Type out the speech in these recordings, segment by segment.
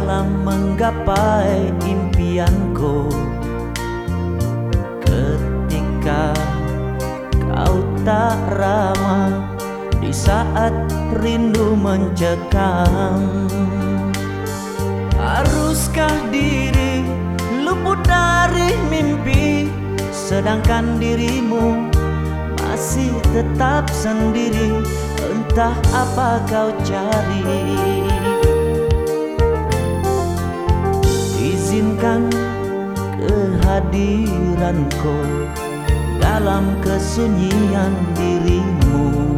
dalam menggapai impianku. Ketika kau tak ramah di saat rindu mencekam, haruskah diri luput dari mimpi, sedangkan dirimu masih tetap sendiri? Entah apa kau cari. Izinkan kehadiranku dalam kesunyian dirimu.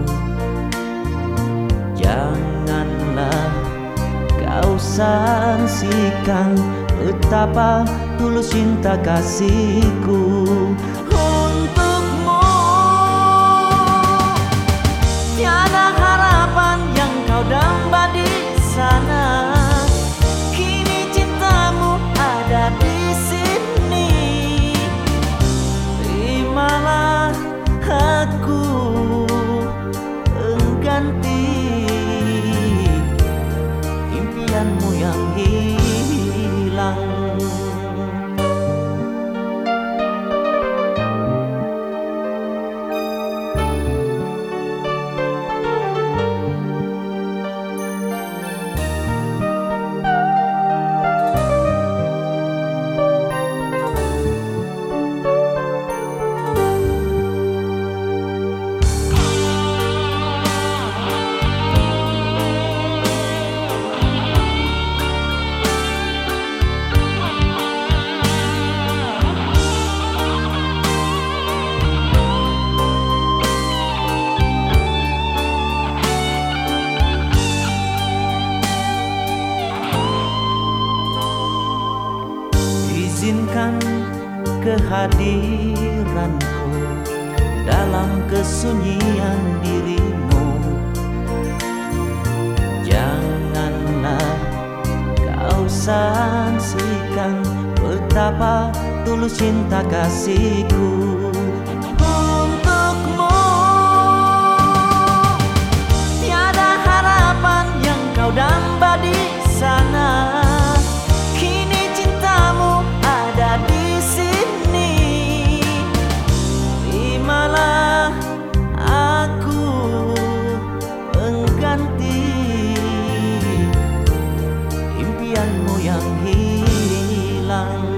Janganlah kau sangsikan betapa tulus cinta kasihku untukmu. Tiada harapan yang kau damba di sana, kini cintamu ada di sini. Terimalah aku pengganti impianmu yang hilang. Izinkan kehadiranku dalam kesunyian dirimu. Janganlah kau sangsikan betapa tulus cinta kasihku untukmu. Tiada harapan yang kau damba di sana, di sini. Terimalah aku pengganti impianmu yang hilang.